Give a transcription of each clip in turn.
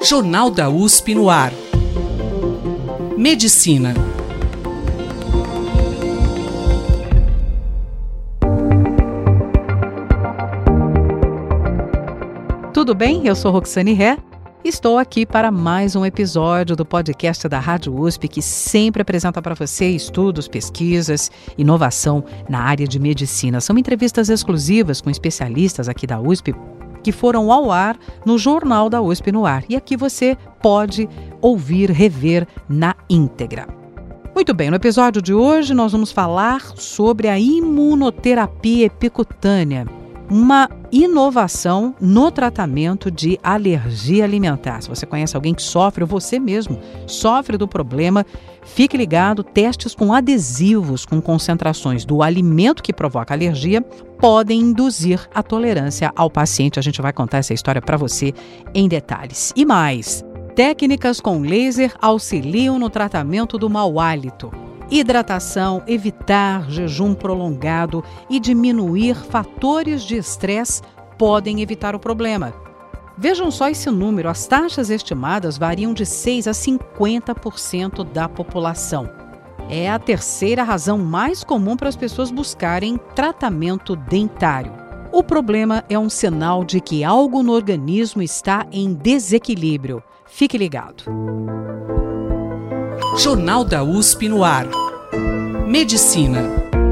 Jornal da USP no ar. Medicina. Tudo bem? Eu sou Roxane Ré. Estou aqui para mais um episódio do podcast da Rádio USP, que sempre apresenta para você estudos, pesquisas, inovação na área de medicina. São entrevistas exclusivas com especialistas aqui da USP que foram ao ar no Jornal da USP no ar. E aqui você pode ouvir, rever na íntegra. Muito bem, no episódio de hoje nós vamos falar sobre a imunoterapia epicutânea, uma inovação no tratamento de alergia alimentar. Se você conhece alguém que sofre, ou você mesmo sofre do problema, fique ligado, testes com adesivos com concentrações do alimento que provoca alergia podem induzir a tolerância ao paciente. A gente vai contar essa história para você em detalhes. E mais, técnicas com laser auxiliam no tratamento do mau hálito. Hidratação, evitar jejum prolongado e diminuir fatores de estresse podem evitar o problema. Vejam só esse número, as taxas estimadas variam de 6% a 50% da população. É a terceira razão mais comum para as pessoas buscarem tratamento dentário. O problema é um sinal de que algo no organismo está em desequilíbrio. Fique ligado. Jornal da USP no ar. Medicina.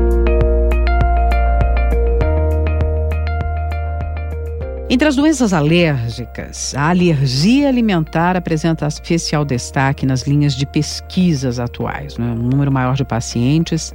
Entre as doenças alérgicas, a alergia alimentar apresenta especial destaque nas linhas de pesquisas atuais. Um número maior de pacientes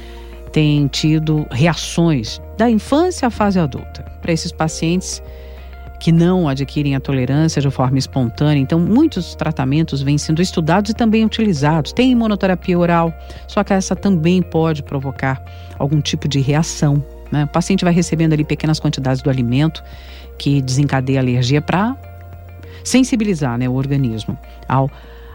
tem tido reações da infância à fase adulta. Para esses pacientes que não adquirem a tolerância de forma espontânea, então muitos tratamentos vêm sendo estudados e também utilizados. Tem imunoterapia oral, só que essa também pode provocar algum tipo de reação, né? O paciente vai recebendo ali pequenas quantidades do alimento que desencadeia a alergia para sensibilizar, né, o organismo ao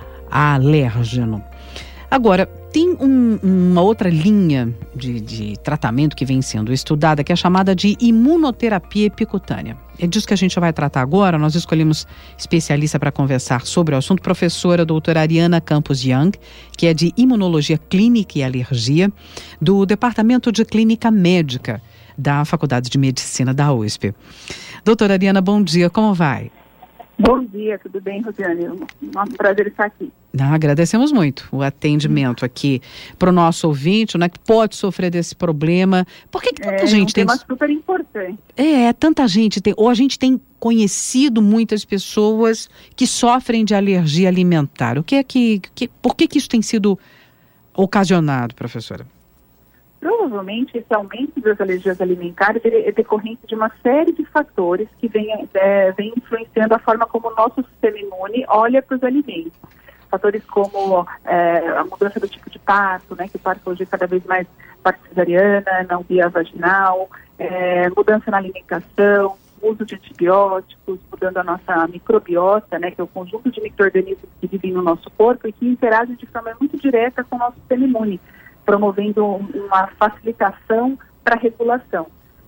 alérgeno. Agora, tem uma outra linha de tratamento que vem sendo estudada, que é chamada de imunoterapia epicutânea. É disso que a gente vai tratar agora. Nós escolhemos especialista para conversar sobre o assunto, professora doutora Ariana Campos Young, que é de Imunologia Clínica e Alergia, do Departamento de Clínica Médica da Faculdade de Medicina da USP. Doutora Ariana, bom dia, como vai? Bom dia, tudo bem, Rosiane? É um prazer estar aqui. Agradecemos muito o atendimento aqui para o nosso ouvinte, né, que pode sofrer desse problema. Por que tanta gente tem... É um tema super importante. Tanta gente tem... Ou a gente tem conhecido muitas pessoas que sofrem de alergia alimentar. Por que isso tem sido ocasionado, professora? Provavelmente esse aumento das alergias alimentares é decorrente de uma série de fatores que vem influenciando a forma como o nosso sistema imune olha para os alimentos. Fatores como a mudança do tipo de parto, né, que o parto hoje é cada vez mais parto cesariana, não via vaginal, mudança na alimentação, uso de antibióticos, mudando a nossa microbiota, né, que é o conjunto de micro-organismos que vivem no nosso corpo e que interagem de forma muito direta com o nosso sistema imune, promovendo uma facilitação para a regulação.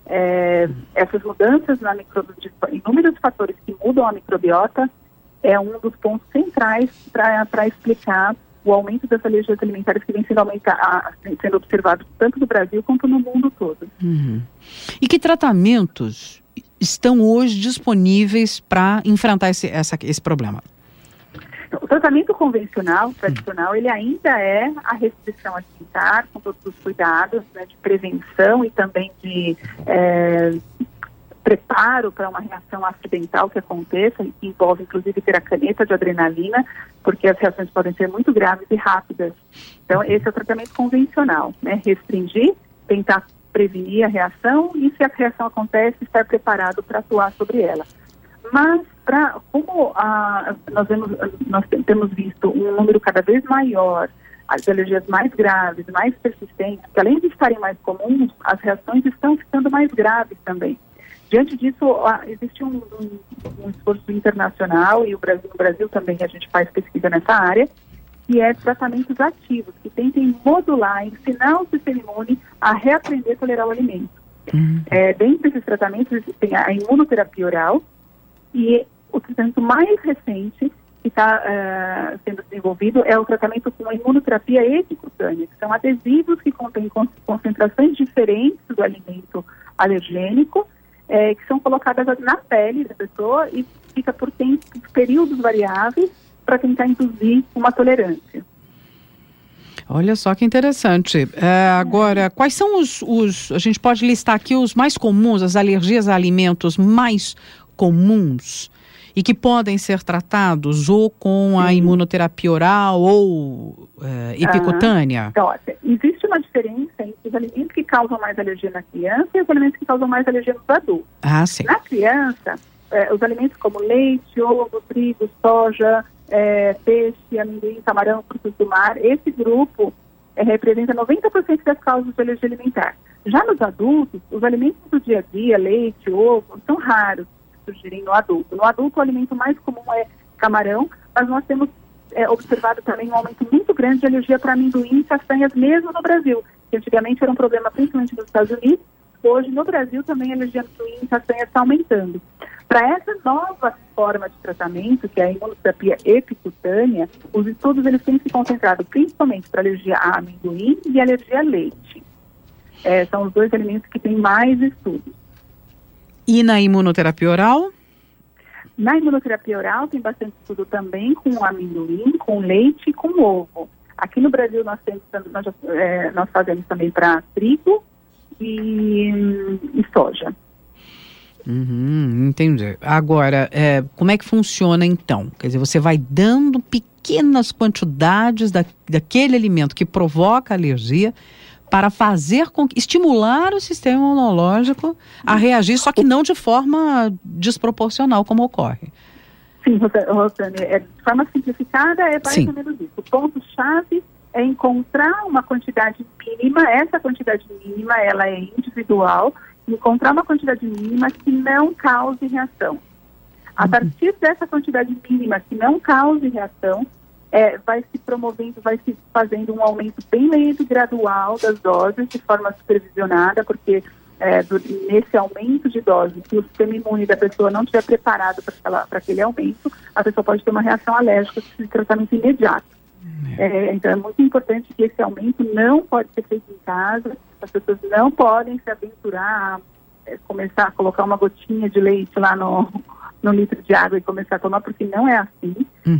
Essas mudanças de inúmeros fatores que mudam a microbiota é um dos pontos centrais para explicar o aumento das alergias alimentares que vem sendo observado tanto no Brasil quanto no mundo todo. Uhum. E que tratamentos estão hoje disponíveis para enfrentar esse problema? O tratamento convencional, tradicional, ele ainda é a restrição alimentar, com todos os cuidados, né, de prevenção e também de preparo para uma reação acidental que aconteça, que envolve inclusive ter a caneta de adrenalina, porque as reações podem ser muito graves e rápidas. Então, esse é o tratamento convencional, né? Restringir, tentar prevenir a reação e, se a reação acontece, estar preparado para atuar sobre ela. Mas, como nós temos visto um número cada vez maior, as alergias mais graves, mais persistentes, que além de estarem mais comuns, as reações estão ficando mais graves também. Diante disso, existe um esforço internacional, e no Brasil também a gente faz pesquisa nessa área, que é tratamentos ativos, que tentem modular, ensinar o sistema imune a reaprender a tolerar o alimento. Dentre esses tratamentos tem a imunoterapia oral, e o tratamento mais recente que está sendo desenvolvido é o tratamento com a imunoterapia epicutânea, que são adesivos que contêm concentrações diferentes do alimento alergênico, que são colocadas na pele da pessoa e fica por períodos variáveis para tentar induzir uma tolerância. Olha só que interessante. Agora, quais são a gente pode listar aqui os mais comuns, as alergias a alimentos mais comuns e que podem ser tratados ou com a imunoterapia oral ou epicutânea? Então, existe uma diferença entre os alimentos que causam mais alergia na criança e os alimentos que causam mais alergia nos adultos. Ah, sim. Na criança, os alimentos como leite, ovo, trigo, soja, peixe, amendoim, camarão, frutos do mar, esse grupo representa 90% das causas de alergia alimentar. Já nos adultos, os alimentos do dia a dia, leite, ovo, são raros de surgirem no adulto. No adulto, o alimento mais comum é camarão, mas nós temos observado também um aumento muito grande de alergia para amendoim e castanhas, mesmo no Brasil, que antigamente era um problema principalmente nos Estados Unidos. Hoje, no Brasil, também a alergia a amendoim e castanha está aumentando. Para essa nova forma de tratamento, que é a imunoterapia epicutânea, os estudos eles têm se concentrado principalmente para alergia a amendoim e alergia a leite. São os dois alimentos que têm mais estudos. E na imunoterapia oral? Na imunoterapia oral tem bastante estudo também com amendoim, com leite e com ovo. Aqui no Brasil nós fazemos também para trigo e soja. Entendi. Agora, como é que funciona então? Quer dizer, você vai dando pequenas quantidades daquele alimento que provoca alergia para estimular o sistema imunológico a reagir, só que não de forma desproporcional, como ocorre. Sim, Rosane, de forma simplificada é mais ou menos isso. O ponto-chave é encontrar uma quantidade mínima, essa quantidade mínima ela é individual, encontrar uma quantidade mínima que não cause reação. A partir dessa quantidade mínima que não cause reação, vai se promovendo, vai se fazendo um aumento bem lento e gradual das doses de forma supervisionada, porque nesse aumento de dose, se o sistema imune da pessoa não estiver preparado para aquele aumento, a pessoa pode ter uma reação alérgica de tratamento imediato. Então é muito importante que esse aumento não pode ser feito em casa, as pessoas não podem se aventurar a começar a colocar uma gotinha de leite lá no litro de água e começar a tomar, porque não é assim.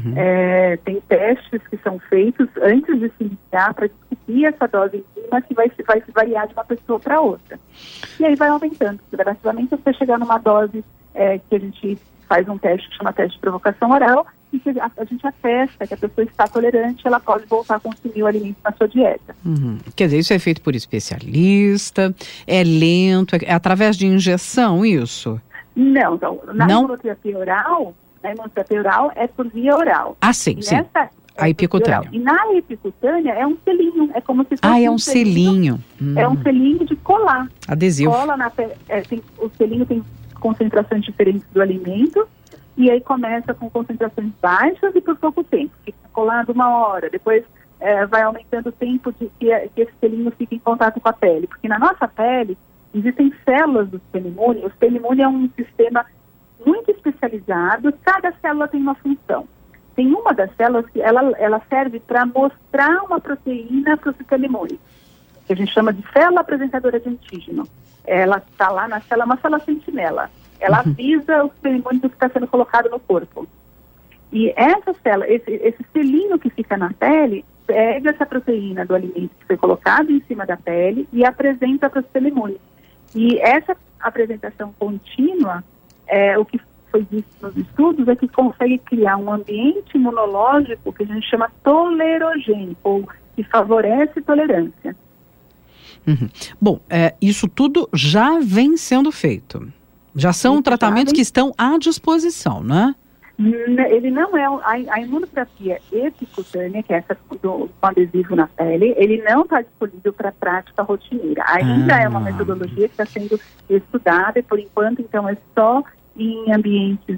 Tem testes que são feitos antes de se iniciar para descobrir essa dose mínima que vai se variar de uma pessoa para outra. E aí vai aumentando gradativamente até chegar numa dose que a gente faz um teste que chama teste de provocação oral, e que a gente atesta que a pessoa está tolerante, ela pode voltar a consumir o alimento na sua dieta. Quer dizer, isso é feito por especialista, é lento, é através de injeção, isso? Não, então, na imunoterapia oral é por via oral. Ah, sim, sim. A epicutânea. E na epicutânea é um selinho, é como se fosse é um selinho. É um selinho de colar. Adesivo. Cola na pele, o selinho tem concentrações diferentes do alimento, e aí começa com concentrações baixas e por pouco tempo. Fica colado 1 hora, depois vai aumentando o tempo de que esse selinho fica em contato com a pele. Porque na nossa pele existem células do sistema imune. O sistema imune é um sistema muito especializado, cada célula tem uma função. Tem uma das células que ela serve para mostrar uma proteína para o sistema imune, que a gente chama de célula apresentadora de antígeno. Ela está lá na célula, uma célula sentinela. Ela avisa o sistema imune do que está sendo colocado no corpo. E essa célula, esse selinho que fica na pele, pega essa proteína do alimento que foi colocado em cima da pele e apresenta para o sistema imune. E essa apresentação contínua, o que foi visto nos estudos, é que consegue criar um ambiente imunológico que a gente chama tolerogênico, ou que favorece tolerância. Bom, isso tudo já vem sendo feito. Já são tratamentos que estão à disposição, né? Ele não é a imunoterapia epicutânea, que é essa com adesivo na pele, ele não está disponível para prática rotineira. Ainda é uma metodologia que está sendo estudada e por enquanto então é só em ambientes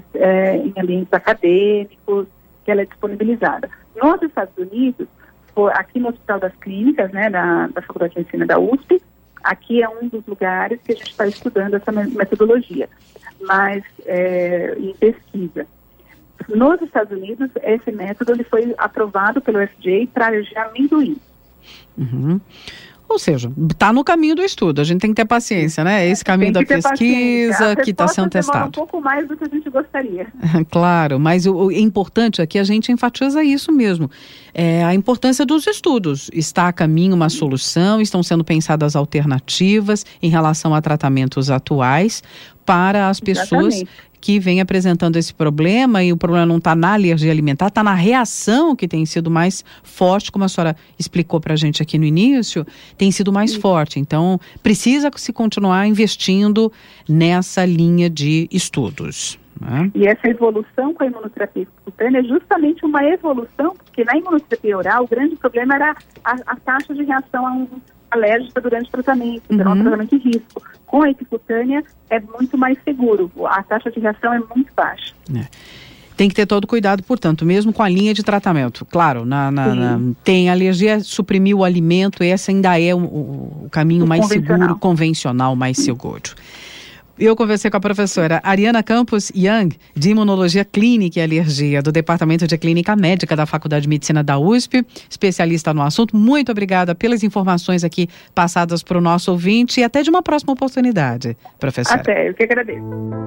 acadêmicos que ela é disponibilizada. Nos Estados Unidos, aqui no Hospital das Clínicas, né, da Faculdade de Medicina da USP, aqui é um dos lugares que a gente está estudando essa metodologia, mas em pesquisa. Nos Estados Unidos, esse método ele foi aprovado pelo FDA para alergia a amendoim. Uhum. Ou seja, está no caminho do estudo, a gente tem que ter paciência, né? Esse caminho da pesquisa que está sendo testado. Um pouco mais do que a gente gostaria. Claro, mas o importante é que a gente enfatiza isso mesmo. A importância dos estudos. Está a caminho uma solução, estão sendo pensadas alternativas em relação a tratamentos atuais para as pessoas que vêm apresentando esse problema, e o problema não está na alergia alimentar, está na reação que tem sido mais forte, como a senhora explicou para a gente aqui no início, tem sido mais forte. Então, precisa se continuar investindo nessa linha de estudos. Né? E essa evolução com a imunoterapia cutânea é justamente uma evolução, porque na imunoterapia oral o grande problema era a taxa de reação alérgica durante o tratamento, então é um tratamento de risco. Com a epicutânea é muito mais seguro, a taxa de reação é muito baixa. Tem que ter todo cuidado, portanto, mesmo com a linha de tratamento. Claro, tem alergia, suprimir o alimento, esse ainda é o caminho mais seguro, convencional, mais seguro. Eu conversei com a professora Ariana Campos Young, de Imunologia Clínica e Alergia, do Departamento de Clínica Médica da Faculdade de Medicina da USP, especialista no assunto. Muito obrigada pelas informações aqui passadas para o nosso ouvinte e até de uma próxima oportunidade, professora. Até, eu que agradeço.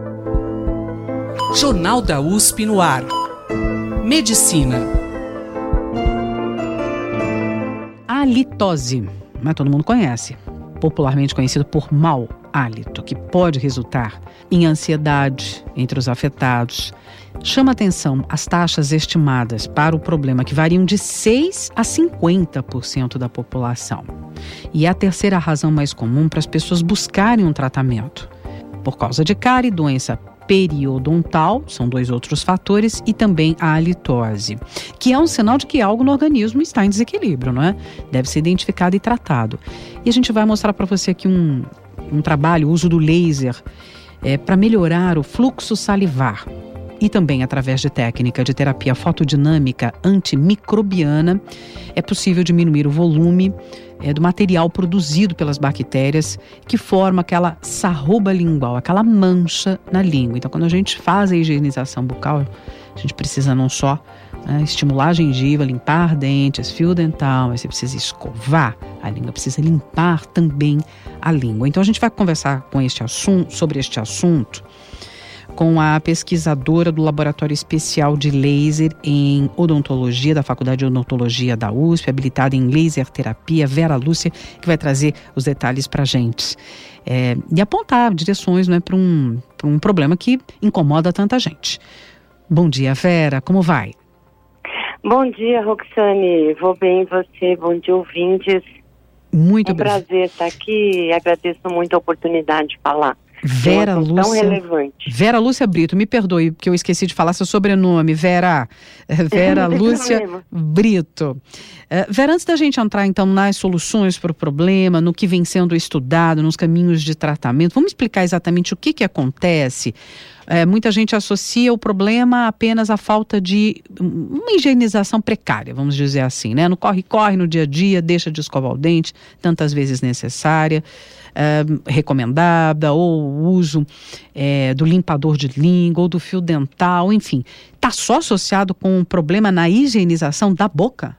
Jornal da USP no ar. Medicina. A halitose, mas todo mundo conhece, popularmente conhecido por mau hálito, que pode resultar em ansiedade entre os afetados. Chama atenção as taxas estimadas para o problema, que variam de 6% a 50% da população. E é a terceira razão mais comum para as pessoas buscarem um tratamento. Por causa de cárie, doença periodontal, são 2 outros fatores, e também a halitose, que é um sinal de que algo no organismo está em desequilíbrio, não é? Deve ser identificado e tratado. E a gente vai mostrar para você aqui um trabalho, o uso do laser, para melhorar o fluxo salivar. E também, através de técnica de terapia fotodinâmica antimicrobiana, é possível diminuir o volume do material produzido pelas bactérias que forma aquela sarruba lingual, aquela mancha na língua. Então, quando a gente faz a higienização bucal, a gente precisa não só estimular a gengiva, limpar dentes, fio dental, mas você precisa escovar a língua, precisa limpar também a língua. Então, a gente vai conversar sobre este assunto com a pesquisadora do Laboratório Especial de Laser em Odontologia da Faculdade de Odontologia da USP, habilitada em laser terapia, Vera Lúcia, que vai trazer os detalhes para a gente. E apontar direções, para um problema que incomoda tanta gente. Bom dia, Vera, como vai? Bom dia, Roxane. Vou bem, você? Bom dia, ouvintes. Muito prazer estar aqui e agradeço muito a oportunidade de falar. Vera Lúcia, tão relevante. Vera Lúcia Brito, me perdoe porque eu esqueci de falar seu sobrenome, Vera Lúcia Brito. Vera, antes da gente entrar então nas soluções para o problema, no que vem sendo estudado, nos caminhos de tratamento, vamos explicar exatamente o que acontece? Muita gente associa o problema apenas à falta de uma higienização precária, vamos dizer assim, né? No corre-corre, no dia a dia, deixa de escovar o dente, tantas vezes necessária, recomendada, ou o uso do limpador de língua, ou do fio dental, enfim. Está só associado com um problema na higienização da boca?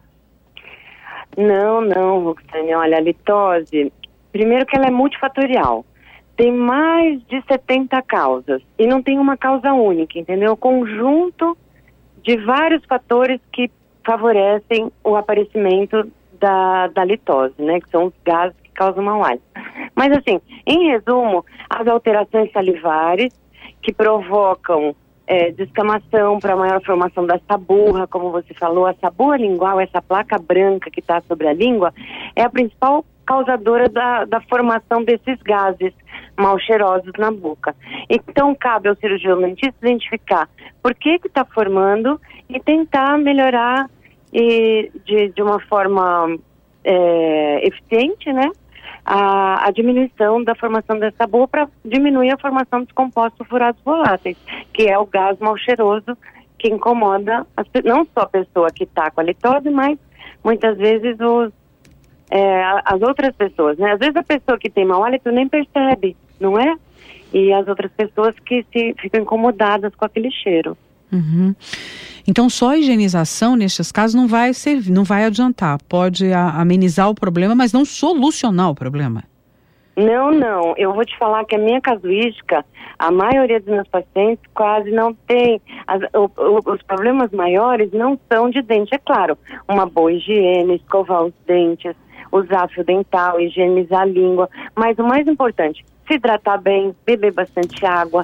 Não, Roxane, olha, a litose, primeiro que ela é multifatorial. Tem mais de 70 causas e não tem uma causa única, entendeu? Conjunto de vários fatores que favorecem o aparecimento da litose, né? Que são os gases que causam mau hálito. Mas assim, em resumo, as alterações salivares que provocam descamação para maior formação da saburra, como você falou, a saburra lingual, essa placa branca que está sobre a língua, é a principal causadora da formação desses gases mal cheirosos na boca. Então, cabe ao cirurgião dentista identificar por que está formando e tentar melhorar de uma forma eficiente, né, a diminuição da formação dessa boa para diminuir a formação dos compostos sulfurados voláteis, que é o gás mal cheiroso que incomoda não só a pessoa que está com a litose, mas muitas vezes as outras pessoas, né? Às vezes a pessoa que tem mau hálito nem percebe, não é? E as outras pessoas que ficam incomodadas com aquele cheiro. Uhum. Então, só a higienização, nestes casos, não vai servir, não vai adiantar. Pode amenizar o problema, mas não solucionar o problema. Não. Eu vou te falar que a minha casuística, a maioria dos meus pacientes quase não tem. Os problemas maiores não são de dente, é claro. Uma boa higiene, escovar os dentes, usar fio dental, higienizar a língua. Mas o mais importante, se hidratar bem, beber bastante água,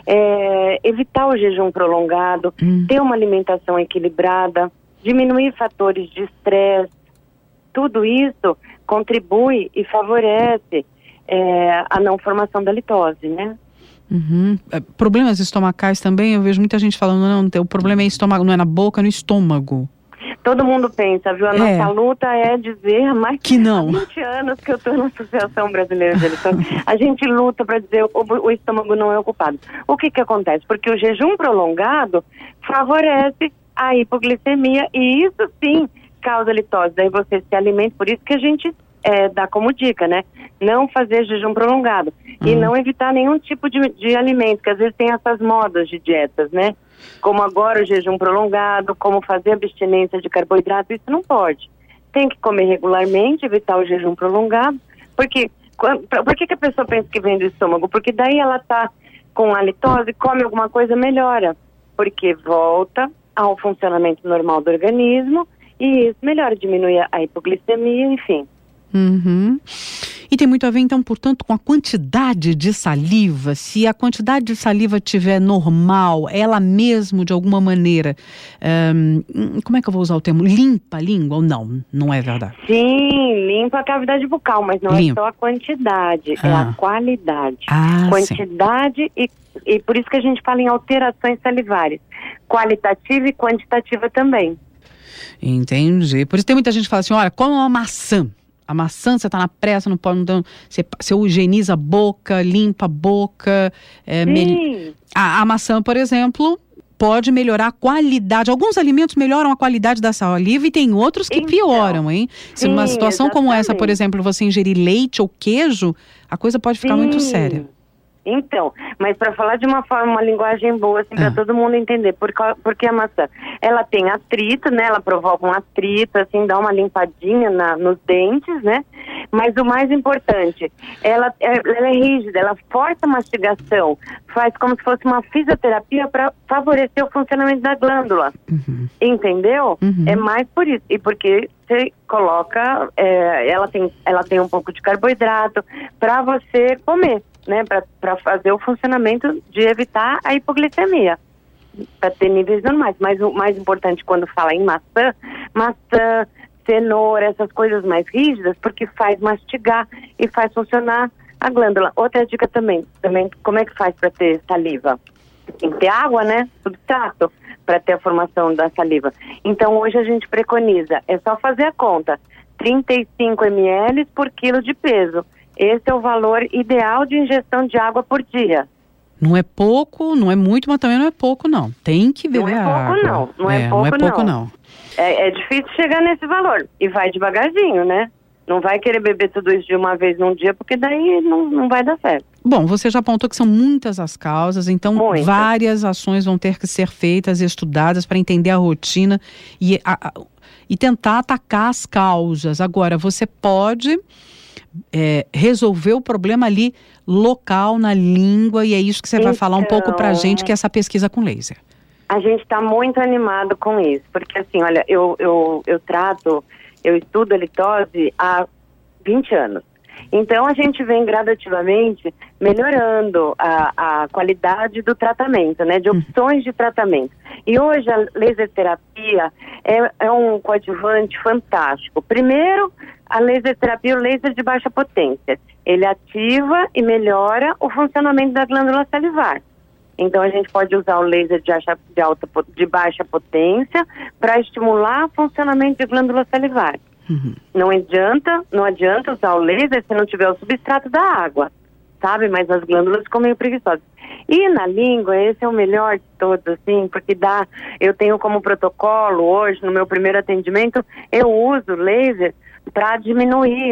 evitar o jejum prolongado, ter uma alimentação equilibrada, diminuir fatores de estresse. Tudo isso contribui e favorece a não formação da litose, né? Uhum. Problemas estomacais também, eu vejo muita gente falando, não, o problema é estômago, não é na boca, é no estômago. Todo mundo pensa, viu? A nossa luta é dizer, mas que não. Há 20 anos que eu estou na Associação Brasileira de Litose, a gente luta para dizer o estômago não é o culpado. O que acontece? Porque o jejum prolongado favorece a hipoglicemia e isso sim causa litose. Daí você se alimenta, por isso que a gente dá como dica, né? Não fazer jejum prolongado e não evitar nenhum tipo de alimento, que às vezes tem essas modas de dietas, né? Como agora o jejum prolongado, como fazer abstinência de carboidrato, isso não pode. Tem que comer regularmente, evitar o jejum prolongado, porque por que a pessoa pensa que vem do estômago? Porque daí ela tá com a litose, come alguma coisa, melhora, porque volta ao funcionamento normal do organismo e isso melhora, diminui a hipoglicemia, enfim. Uhum. E tem muito a ver, então, portanto, com a quantidade de saliva. Se a quantidade de saliva estiver normal, ela mesmo, de alguma maneira, como é que eu vou usar o termo? Limpa a língua ou não? Não é verdade? Sim, limpa a cavidade bucal, mas não é só a quantidade, é a qualidade. Quantidade e por isso que a gente fala em alterações salivares. Qualitativa e quantitativa também. Entendi. Por isso tem muita gente que fala assim, olha, come uma maçã. A maçã, você está na pressa, não pode... Você higieniza a boca, limpa a boca. A maçã, por exemplo, pode melhorar a qualidade. Alguns alimentos melhoram a qualidade da saliva e tem outros que pioram, hein? Se numa situação como essa, por exemplo, você ingerir leite ou queijo, a coisa pode ficar muito séria. Então, mas para falar de uma forma, uma linguagem boa, assim, para todo mundo entender, porque a maçã, ela tem atrito, né, ela provoca um atrito, assim, dá uma limpadinha nos dentes, né, mas o mais importante, ela é rígida, ela força a mastigação, faz como se fosse uma fisioterapia para favorecer o funcionamento da glândula, entendeu? É mais por isso, e porque você coloca, ela tem um pouco de carboidrato para você comer, né, para fazer o funcionamento de evitar a hipoglicemia, para ter níveis normais. Mas o mais importante quando fala em maçã, cenoura, essas coisas mais rígidas, porque faz mastigar e faz funcionar a glândula. Outra dica também como é que faz para ter saliva? Tem que ter água, né, substrato, para ter a formação da saliva. Então hoje a gente preconiza, é só fazer a conta, 35 ml por quilo de peso. Esse é o valor ideal de ingestão de água por dia. Não é pouco, não é muito, mas também não é pouco, não. Tem que beber água. Não é pouco, não. É difícil chegar nesse valor. E vai devagarzinho, né? Não vai querer beber tudo isso de uma vez num dia, porque daí não vai dar certo. Bom, você já apontou que são muitas as causas, então várias ações vão ter que ser feitas e estudadas para entender a rotina e tentar atacar as causas. Agora, você pode... resolver o problema ali local, na língua, e é isso que você vai falar um pouco pra gente, que é essa pesquisa com laser. A gente está muito animado com isso, porque assim, olha, eu estudo a litose há 20 anos. Então a gente vem gradativamente melhorando a qualidade do tratamento, né, de opções de tratamento. E hoje a laser terapia é um coadjuvante fantástico. Primeiro, a laser terapia, o laser de baixa potência. Ele ativa e melhora o funcionamento da glândula salivar. Então a gente pode usar o laser de baixa potência para estimular o funcionamento de glândula salivar. Não adianta usar o laser se não tiver o substrato da água, sabe? Mas as glândulas ficam meio preguiçosas. E na língua, esse é o melhor de todos, assim, porque eu tenho como protocolo hoje, no meu primeiro atendimento, eu uso laser para diminuir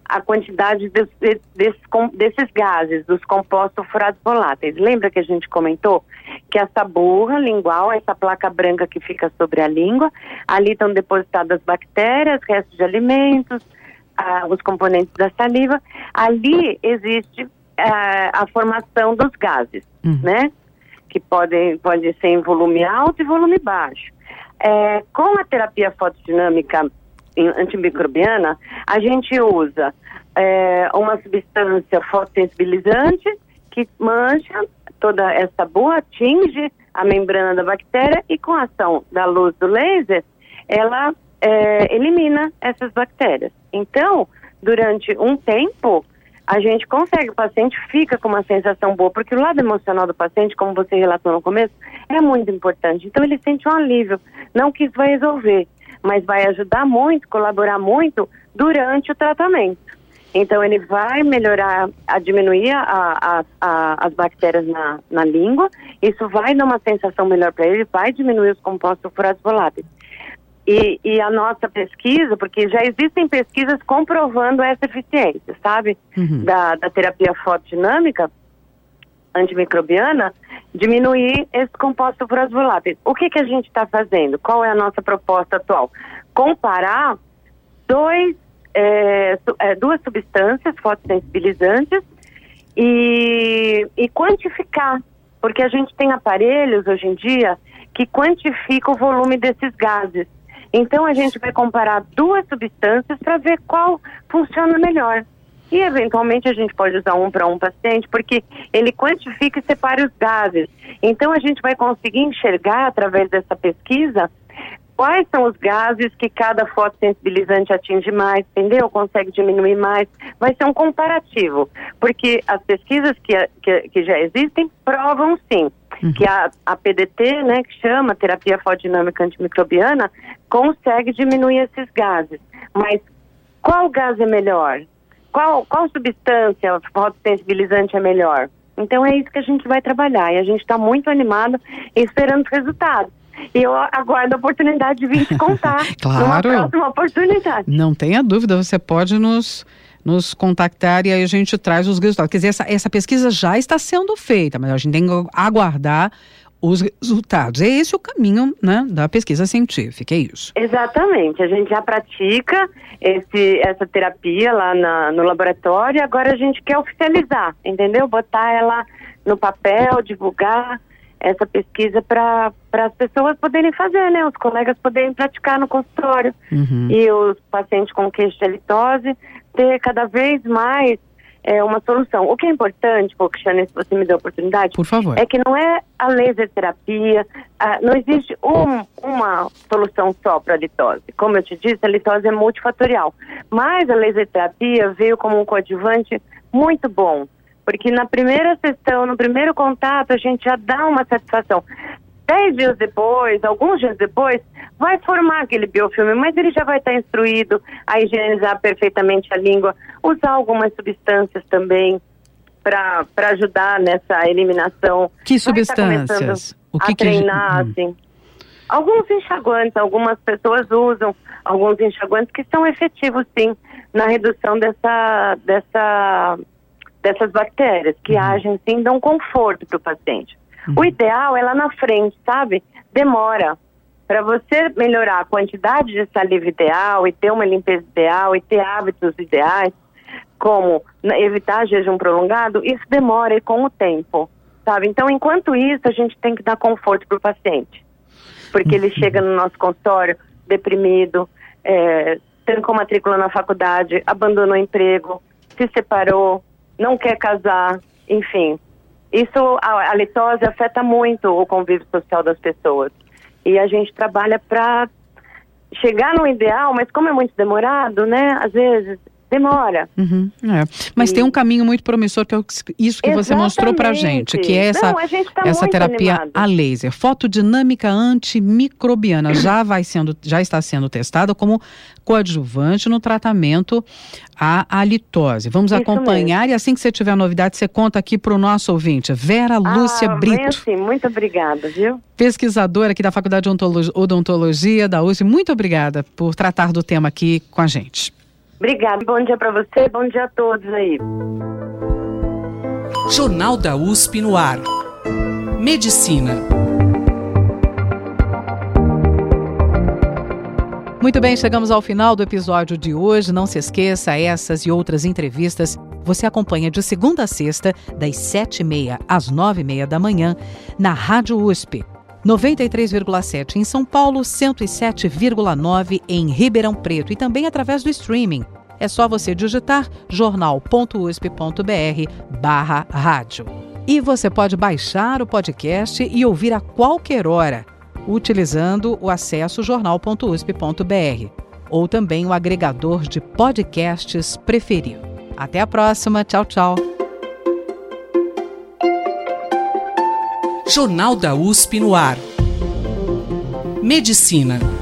a quantidade desses gases, dos compostos furados voláteis. Lembra que a gente comentou que essa burra lingual, essa placa branca que fica sobre a língua, ali estão depositadas bactérias, restos de alimentos, os componentes da saliva. Ali existe a formação dos gases, né? Que pode ser em volume alto e volume baixo. Com a terapia fotodinâmica antimicrobiana, a gente usa uma substância fotossensibilizante que mancha toda essa burra, atinge a membrana da bactéria e com a ação da luz do laser, ela elimina essas bactérias. Então, durante um tempo, a gente consegue, o paciente fica com uma sensação boa, porque o lado emocional do paciente, como você relatou no começo, é muito importante. Então ele sente um alívio, não que isso vai resolver, mas vai ajudar muito, colaborar muito durante o tratamento. Então ele vai melhorar, diminuir as bactérias na língua, isso vai dar uma sensação melhor para ele, vai diminuir os compostos furados voláteis. E a nossa pesquisa, porque já existem pesquisas comprovando essa eficiência, sabe? Da terapia fotodinâmica antimicrobiana, diminuir esses compostos furados voláteis. O que a gente está fazendo? Qual é a nossa proposta atual? Comparar duas substâncias fotossensibilizantes e quantificar, porque a gente tem aparelhos hoje em dia que quantificam o volume desses gases. Então a gente vai comparar duas substâncias para ver qual funciona melhor. E eventualmente a gente pode usar um para um paciente, porque ele quantifica e separa os gases. Então a gente vai conseguir enxergar através dessa pesquisa quais são os gases que cada fotossensibilizante atinge mais, entendeu? Consegue diminuir mais. Vai ser um comparativo, porque as pesquisas que já existem provam sim que a PDT, né, que chama terapia fotodinâmica antimicrobiana, consegue diminuir esses gases. Mas qual gás é melhor? Qual substância fotossensibilizante é melhor? Então é isso que a gente vai trabalhar e a gente está muito animado e esperando os resultados. E eu aguardo a oportunidade de vir te contar numa próxima oportunidade. Não tenha dúvida, você pode nos contactar e aí a gente traz os resultados. Quer dizer, essa pesquisa já está sendo feita, mas a gente tem que aguardar os resultados. É esse o caminho, né, da pesquisa científica, é isso? Exatamente, a gente já pratica essa terapia lá no laboratório, agora a gente quer oficializar, entendeu? Botar ela no papel, divulgar essa pesquisa para as pessoas poderem fazer, né? Os colegas poderem praticar no consultório. E os pacientes com queixa de halitose ter cada vez mais uma solução. O que é importante, Cristiane, se você me der a oportunidade, por favor, é que não é a laser terapia, não existe uma solução só para a litose. Como eu te disse, a litose é multifatorial, mas a laser terapia veio como um coadjuvante muito bom, porque na primeira sessão, no primeiro contato, a gente já dá uma satisfação. 10 dias depois, alguns dias depois, vai formar aquele biofilme, mas ele já vai estar instruído a higienizar perfeitamente a língua, usar algumas substâncias também para ajudar nessa eliminação. Que substâncias? A treinar, assim. Alguns enxaguantes, algumas pessoas usam alguns enxaguantes que são efetivos, sim, na redução dessas bactérias, que agem, sim, dão conforto para o paciente. O ideal é lá na frente, sabe? Demora. Para você melhorar a quantidade de saliva ideal e ter uma limpeza ideal e ter hábitos ideais, como evitar jejum prolongado, isso demora e com o tempo, sabe? Então, enquanto isso, a gente tem que dar conforto para o paciente. Porque ele chega no nosso consultório deprimido, trancou matrícula na faculdade, abandonou o emprego, se separou, não quer casar, enfim. Isso, a litose afeta muito o convívio social das pessoas. E a gente trabalha para chegar no ideal, mas como é muito demorado, né? Às vezes demora. Mas tem um caminho muito promissor, que é isso que você mostrou pra gente, que é essa terapia a laser, fotodinâmica antimicrobiana, já está sendo testada como coadjuvante no tratamento à halitose. Vamos acompanhar mesmo. E assim que você tiver novidade, você conta aqui para o nosso ouvinte. Vera Lúcia Brito. Sim, muito obrigada, viu? Pesquisadora aqui da Faculdade de Odontologia da USP. Muito obrigada por tratar do tema aqui com a gente. Obrigada. Bom dia para você, bom dia a todos aí. Jornal da USP no ar. Medicina. Muito bem, chegamos ao final do episódio de hoje. Não se esqueça, essas e outras entrevistas você acompanha de segunda a sexta, das 7h30 às 9h30 da manhã, na Rádio USP. 93,7 em São Paulo, 107,9 em Ribeirão Preto e também através do streaming. É só você digitar jornal.usp.br/rádio. E você pode baixar o podcast e ouvir a qualquer hora, utilizando o acesso jornal.usp.br ou também o agregador de podcasts preferido. Até a próxima. Tchau, tchau. Jornal da USP no ar. Medicina.